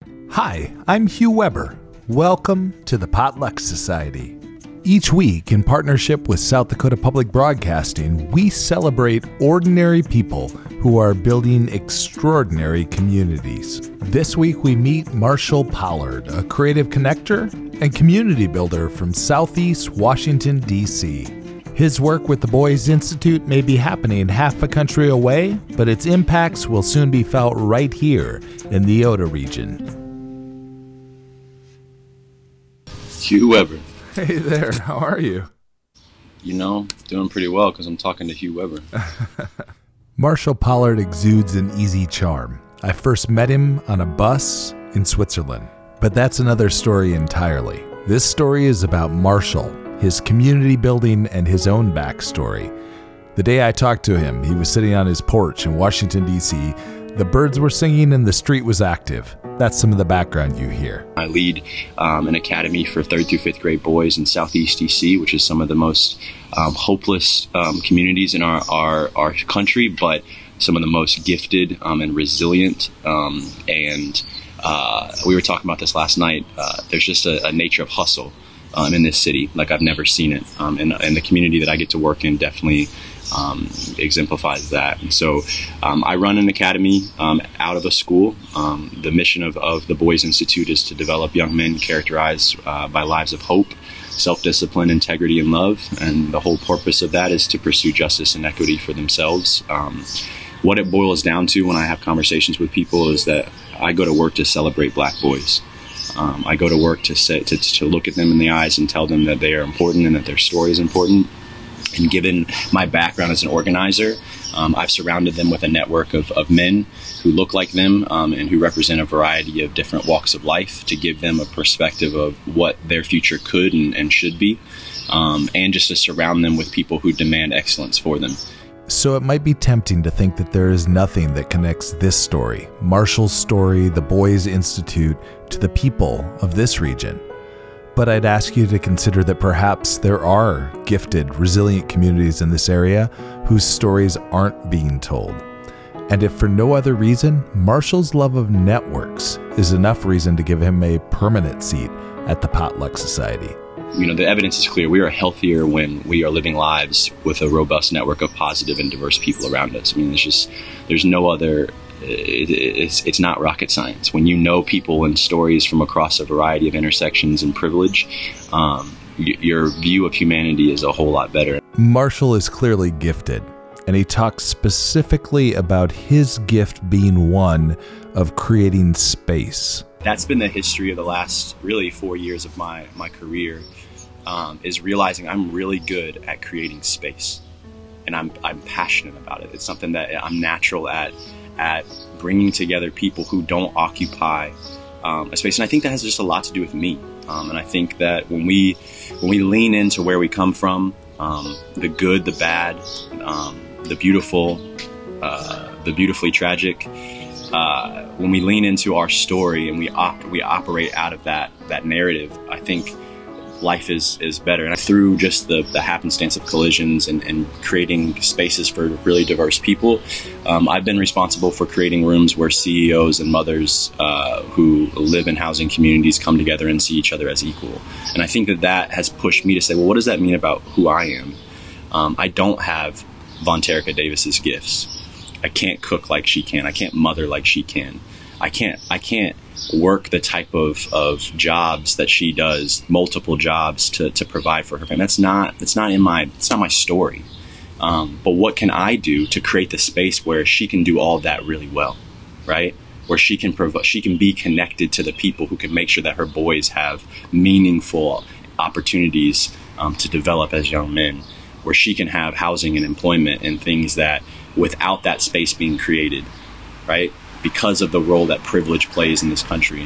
Hi, I'm Hugh Weber. Welcome to the Potluck Society. Each week, in partnership with South Dakota Public Broadcasting, we celebrate ordinary people who are building extraordinary communities. This week, we meet Marshall Pollard, a creative connector and community builder from Southeast Washington, D.C. His work with the Boys Institute may be happening half a country away, but its impacts will soon be felt right here in the Oda region. Hugh Weber. Hey there, how are you? You know, doing pretty well because I'm talking to Hugh Weber. Marshall Pollard exudes an easy charm. I first met him on a bus in Switzerland, but that's another story entirely. This story is about Marshall, his community building, and his own backstory. The day I talked to him, he was sitting on his porch in Washington, D.C. The birds were singing and the street was active. That's some of the background you hear. I lead an academy for 3rd through 5th grade boys in Southeast D.C., which is some of the most hopeless communities in our country, but some of the most gifted and resilient. And we were talking about this last night. There's just a nature of hustle in this city like I've never seen it. And the community that I get to work in definitely exemplifies that. And so I run an academy out of a school. The mission of the Boys Institute is to develop young men characterized by lives of hope, self-discipline, integrity, and love. And the whole purpose of that is to pursue justice and equity for themselves. What it boils down to when I have conversations with people is that I go to work to celebrate Black boys. I go to work to look at them in the eyes and tell them that they are important and that their story is important. And given my background as an organizer, I've surrounded them with a network of men who look like them and who represent a variety of different walks of life to give them a perspective of what their future could and should be, and just to surround them with people who demand excellence for them. So it might be tempting to think that there is nothing that connects this story, Marshall's story, the Boys Institute, to the people of this region. But I'd ask you to consider that perhaps there are gifted, resilient communities in this area whose stories aren't being told. And if for no other reason, Marshall's love of networks is enough reason to give him a permanent seat at the Potluck Society. You know, the evidence is clear. We are healthier when we are living lives with a robust network of positive and diverse people around us. I mean, there's no other, it's not rocket science. When you know people and stories from across a variety of intersections and privilege, your view of humanity is a whole lot better. Marshall is clearly gifted, and he talks specifically about his gift being one of creating space. That's been the history of the last really 4 years of my career, is realizing I'm really good at creating space, and I'm passionate about it. It's something that I'm natural at bringing together people who don't occupy a space, and I think that has just a lot to do with me. And I think that when we lean into where we come from, the good, the bad, the beautiful, the beautifully tragic. When we lean into our story and we operate out of that narrative, I think life is better. And through just the happenstance of collisions and creating spaces for really diverse people, I've been responsible for creating rooms where CEOs and mothers who live in housing communities come together and see each other as equal. And I think that has pushed me to say, well, what does that mean about who I am? I don't have Von Terica Davis's gifts. I can't cook like she can. I can't mother like she can. I can't work the type of jobs that she does, multiple jobs to provide for her family. It's not my story. But what can I do to create the space where she can do all of that really well, right? Where she can be connected to the people who can make sure that her boys have meaningful opportunities to develop as young men, where she can have housing and employment and things that without that space being created, right? Because of the role that privilege plays in this country.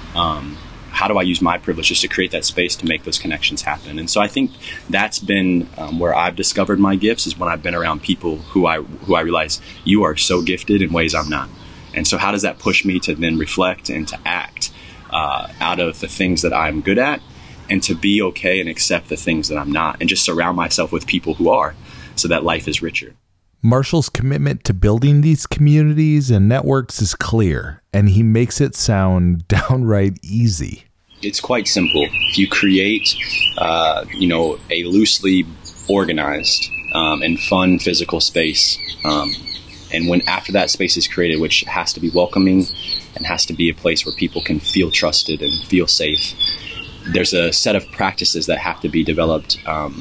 How do I use my privilege just to create that space to make those connections happen? And so I think that's been where I've discovered my gifts, is when I've been around people who I realize you are so gifted in ways I'm not. And so how does that push me to then reflect and to act out of the things that I'm good at, and to be okay and accept the things that I'm not, and just surround myself with people who are, so that life is richer. Marshall's commitment to building these communities and networks is clear, and he makes it sound downright easy. It's quite simple. If you create, a loosely organized and fun physical space, and when after that space is created, which has to be welcoming and has to be a place where people can feel trusted and feel safe, there's a set of practices that have to be developed,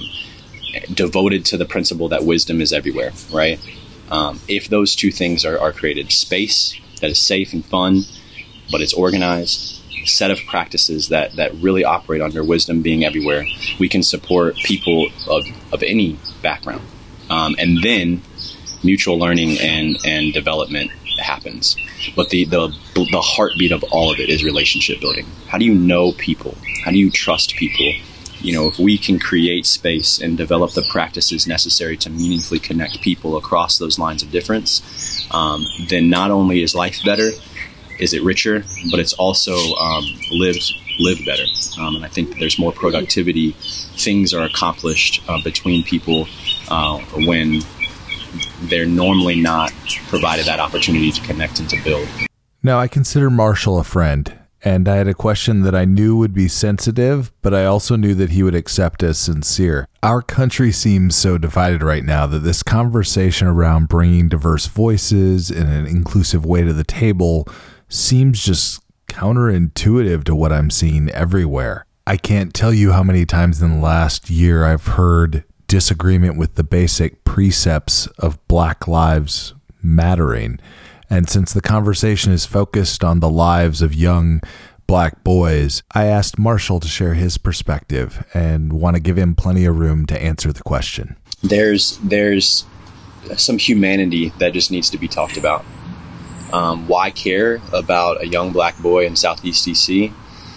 devoted to the principle that wisdom is everywhere, right? If those two things are created, space that is safe and fun, but it's organized, set of practices that really operate under wisdom being everywhere, we can support people of any background. And then mutual learning and development happens. But the heartbeat of all of it is relationship building. How do you know people? How do you trust people? If we can create space and develop the practices necessary to meaningfully connect people across those lines of difference, then not only is life better, is it richer, but it's also lived better. And I think that there's more productivity. Things are accomplished between people when they're normally not provided that opportunity to connect and to build. Now, I consider Marshall a friend, and I had a question that I knew would be sensitive, but I also knew that he would accept as sincere. Our country seems so divided right now that this conversation around bringing diverse voices in an inclusive way to the table seems just counterintuitive to what I'm seeing everywhere. I can't tell you how many times in the last year I've heard disagreement with the basic precepts of Black Lives Mattering. And since the conversation is focused on the lives of young Black boys, I asked Marshall to share his perspective and want to give him plenty of room to answer the question. There's some humanity that just needs to be talked about. Why care about a young Black boy in Southeast DC?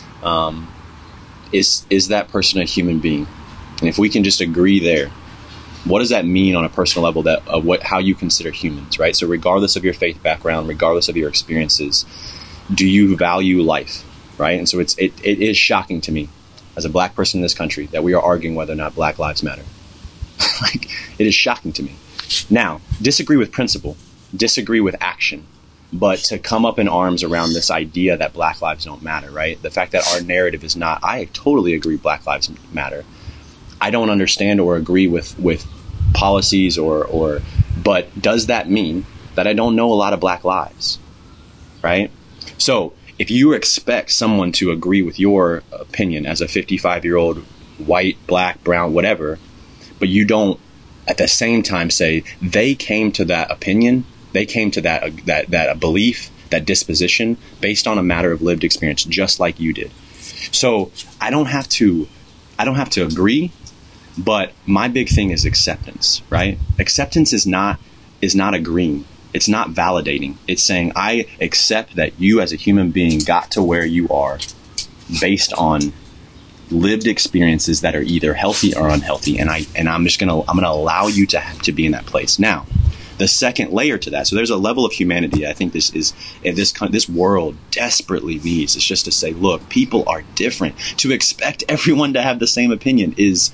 Is that person a human being? And if we can just agree there, what does that mean on a personal level how you consider humans, right? So regardless of your faith background, regardless of your experiences, do you value life, right? And so it is shocking to me as a Black person in this country that we are arguing whether or not Black lives matter. It is shocking to me. Now, disagree with principle, disagree with action, but to come up in arms around this idea that Black lives don't matter, right? The fact that our narrative is not, I totally agree Black lives matter. I don't understand or agree with policies but does that mean that I don't know a lot of Black lives, right? So if you expect someone to agree with your opinion as a 55-year-old white, Black, brown, whatever, but you don't at the same time say they came to that opinion, they came to that belief, that disposition based on a matter of lived experience, just like you did. So I don't have to agree. But my big thing is acceptance, right? Acceptance is not agreeing. It's not validating. It's saying, I accept that you as a human being got to where you are based on lived experiences that are either healthy or unhealthy. And I'm going to allow you to be in that place. Now, the second layer to that, so there's a level of humanity I think this world desperately needs. It's just to say, look, people are different. To expect everyone to have the same opinion is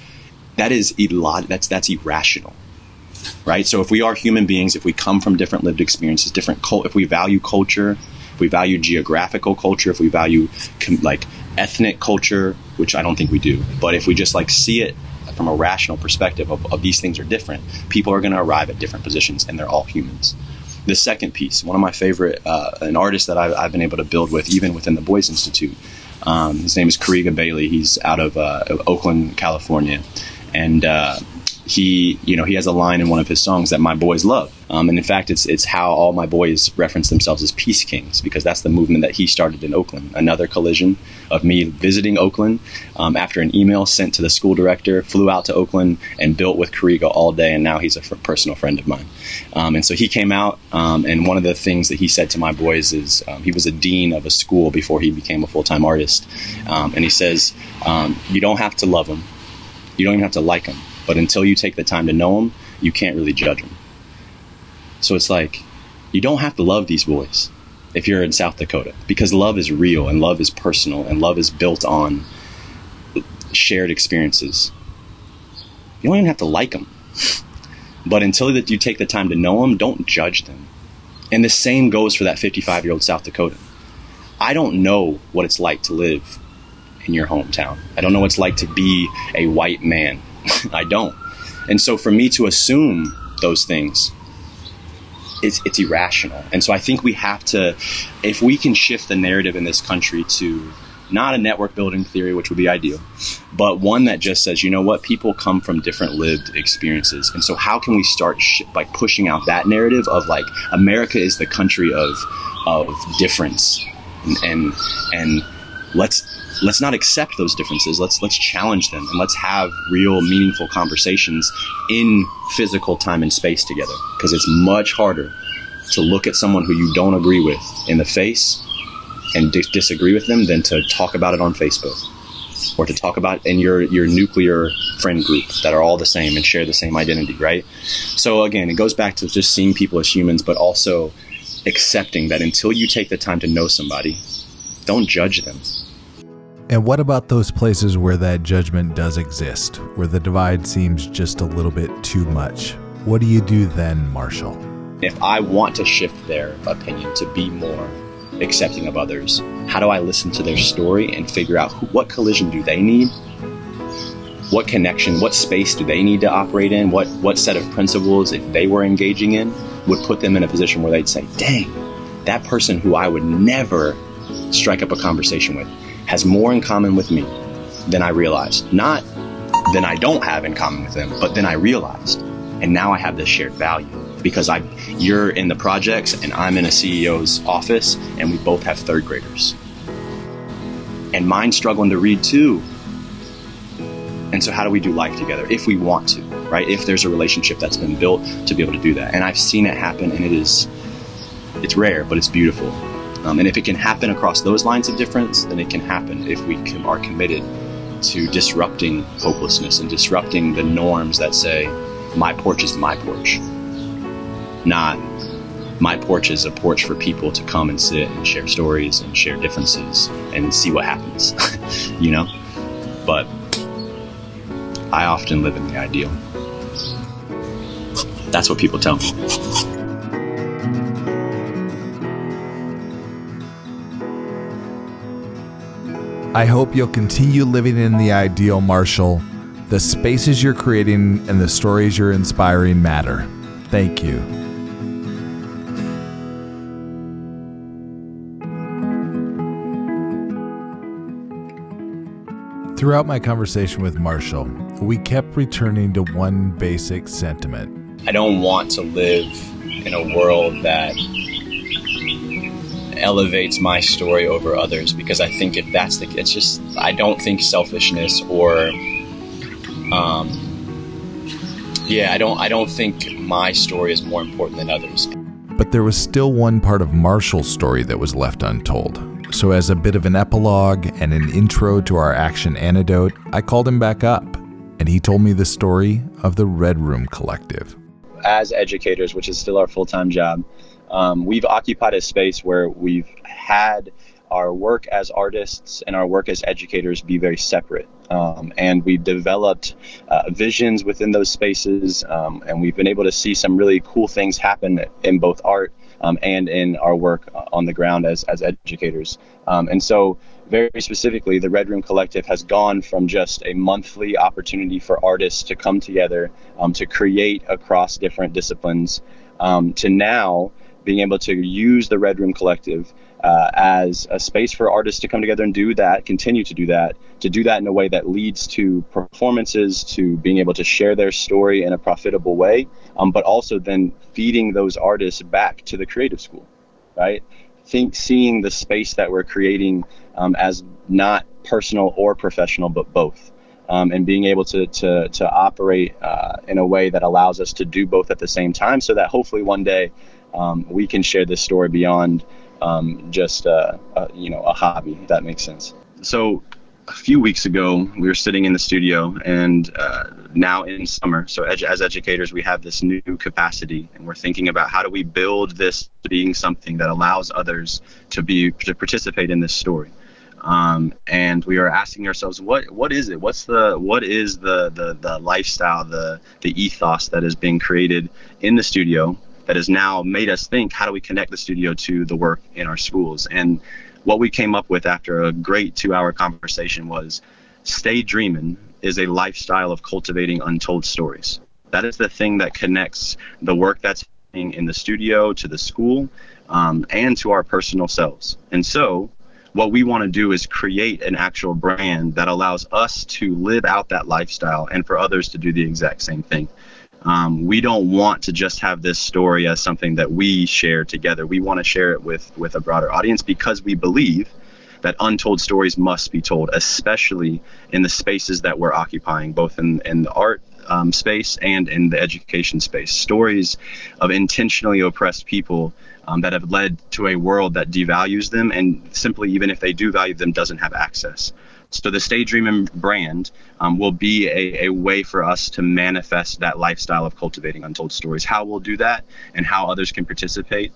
irrational, right? So if we are human beings, if we come from different lived experiences, if we value culture, if we value geographical culture, if we value ethnic culture, which I don't think we do, but if we just see it from a rational perspective of these things are different, people are going to arrive at different positions, and they're all humans. The second piece, one of my favorite, an artist that I've been able to build with, even within the Boys Institute, his name is Kariga Bailey. He's out of Oakland, California. And he has a line in one of his songs that my boys love. And in fact, it's how all my boys reference themselves as Peace Kings, because that's the movement that he started in Oakland. Another collision of me visiting Oakland after an email sent to the school director, flew out to Oakland and built with Kariga all day. And now he's a personal friend of mine. And so he came out, and one of the things that he said to my boys is he was a dean of a school before he became a full-time artist. And he says, you don't have to love them. You don't even have to like them. But until you take the time to know them, you can't really judge them. So it's you don't have to love these boys if you're in South Dakota, because love is real and love is personal and love is built on shared experiences. You don't even have to like them. But until that you take the time to know them, don't judge them. And the same goes for that 55-year-old South Dakotan. I don't know what it's like to live in your hometown. I don't know what it's like to be a white man. I don't. And so for me to assume those things, it's irrational. And so I think we have to, if we can shift the narrative in this country to not a network building theory, which would be ideal, but one that just says, you know what, people come from different lived experiences. And so how can we start by pushing out that narrative of like, America is the country of difference, and let's not accept those differences. Let's challenge them, and let's have real meaningful conversations in physical time and space together, because it's much harder to look at someone who you don't agree with in the face and disagree with them than to talk about it on Facebook, or to talk about in your nuclear friend group that are all the same and share the same identity, right? So again, it goes back to just seeing people as humans, but also accepting that until you take the time to know somebody, don't judge them. And what about those places where that judgment does exist, where the divide seems just a little bit too much? What do you do then, Marshall? If I want to shift their opinion to be more accepting of others, how do I listen to their story and figure out what collision do they need? What connection, what space do they need to operate in? What set of principles, if they were engaging in, would put them in a position where they'd say, dang, that person who I would never strike up a conversation with has more in common with me than I realized. Not than I don't have in common with them, but then I realized. And now I have this shared value because you're in the projects and I'm in a CEO's office, and we both have third graders. And mine's struggling to read too. And so how do we do life together if we want to, right? If there's a relationship that's been built to be able to do that. And I've seen it happen, and it's rare, but it's beautiful. And if it can happen across those lines of difference, then it can happen if we are committed to disrupting hopelessness and disrupting the norms that say, my porch is my porch. Not, my porch is a porch for people to come and sit and share stories and share differences and see what happens, you know? But I often live in the ideal. That's what people tell me. I hope you'll continue living in the ideal, Marshall. The spaces you're creating and the stories you're inspiring matter. Thank you. Throughout my conversation with Marshall, we kept returning to one basic sentiment. I don't want to live in a world that elevates my story over others, because I think if that's the case, I don't think selfishness or I don't think my story is more important than others. But there was still one part of Marshall's story that was left untold. So as a bit of an epilogue and an intro to our action antidote, I called him back up, and he told me the story of the Red Room Collective. As educators, which is still our full-time job, we've occupied a space where we've had our work as artists and our work as educators be very separate. And we've developed visions within those spaces, and we've been able to see some really cool things happen in both art and in our work on the ground as educators. And so very specifically, the Red Room Collective has gone from just a monthly opportunity for artists to come together to create across different disciplines to now being able to use the Red Room Collective as a space for artists to come together and do that, continue to do that in a way that leads to performances, to being able to share their story in a profitable way, but also then feeding those artists back to the creative school, right? Seeing the space that we're creating as not personal or professional, but both. And being able to operate in a way that allows us to do both at the same time, so that hopefully one day we can share this story beyond just a hobby, if that makes sense. So a few weeks ago, we were sitting in the studio, and now in summer, so as educators, we have this new capacity, and we're thinking about how do we build this being something that allows others to participate in this story. And we are asking ourselves, what is it? What is the lifestyle, the ethos that is being created in the studio that has now made us think, how do we connect the studio to the work in our schools? And what we came up with after a great 2-hour conversation was, Stay Dreamin' is a lifestyle of cultivating untold stories. That is the thing that connects the work that's happening in the studio to the school, and to our personal selves. And so what we want to do is create an actual brand that allows us to live out that lifestyle and for others to do the exact same thing. We don't want to just have this story as something that we share together. We want to share it with a broader audience, because we believe that untold stories must be told, especially in the spaces that we're occupying, both in the art space and in the education space. Stories of intentionally oppressed people that have led to a world that devalues them, and simply, even if they do value them, doesn't have access. So the Stay Dreamin' brand will be a way for us to manifest that lifestyle of cultivating untold stories. How we'll do that and how others can participate,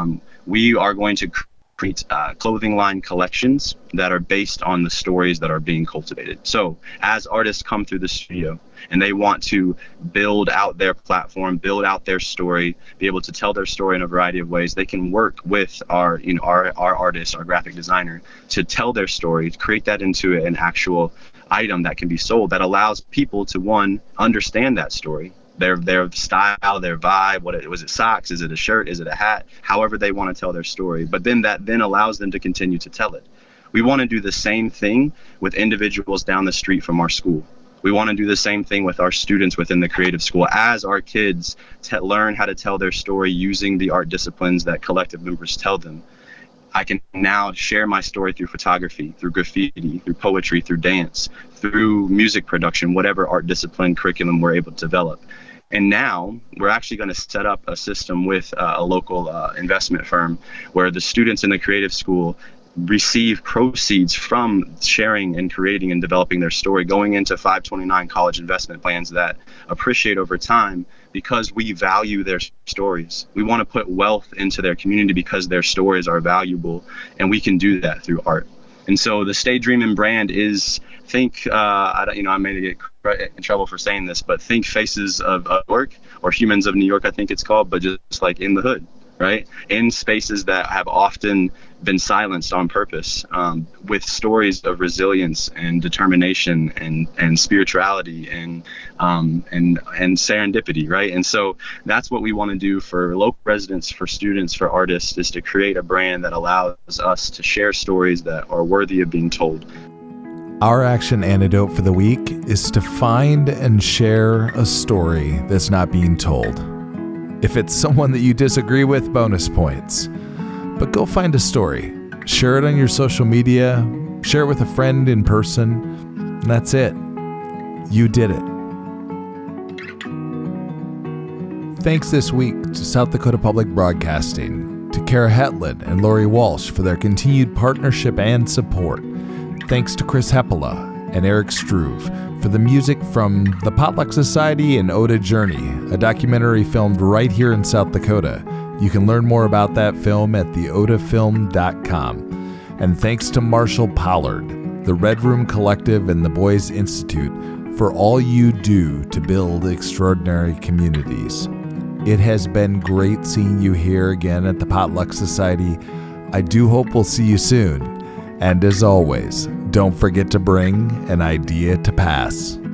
we are going to create clothing line collections that are based on the stories that are being cultivated. So as artists come through the studio and they want to build out their platform, build out their story, be able to tell their story in a variety of ways, they can work with our artist, our graphic designer, to tell their story, to create that into an actual item that can be sold, that allows people to, one, understand that story, their style, their vibe. Was it socks? Is it a shirt? Is it a hat? However they want to tell their story. But then that allows them to continue to tell it. We want to do the same thing with individuals down the street from our school. We want to do the same thing with our students within the creative school. As our kids learn how to tell their story using the art disciplines that collective members tell them, I can now share my story through photography, through graffiti, through poetry, through dance, through music production, whatever art discipline curriculum we're able to develop. And now we're actually going to set up a system with a local investment firm where the students in the creative school receive proceeds from sharing and creating and developing their story, going into 529 college investment plans that appreciate over time, because we value their stories. We want to put wealth into their community because their stories are valuable, and we can do that through art. And so the Stay Dreamin' brand is, I may get in trouble for saying this, but think Faces of New York, or Humans of New York, I think it's called, but just like in the hood, right? In spaces that have often been silenced on purpose, with stories of resilience and determination and spirituality and serendipity, right? And so that's what we want to do for local residents, for students, for artists, is to create a brand that allows us to share stories that are worthy of being told. Our action antidote for the week is to find and share a story that's not being told. If it's someone that you disagree with, bonus points. But go find a story. Share it on your social media. Share it with a friend in person. And that's it. You did it. Thanks this week to South Dakota Public Broadcasting, to Kara Hetland and Lori Walsh for their continued partnership and support. Thanks to Chris Heppola and Eric Struve for the music from The Potluck Society and Oda Journey, a documentary filmed right here in South Dakota. You can learn more about that film at theodafilm.com. And thanks to Marshall Pollard, the Red Room Collective, and the Boys Institute for all you do to build extraordinary communities. It has been great seeing you here again at the Potluck Society. I do hope we'll see you soon. And as always, don't forget to bring an idea to pass.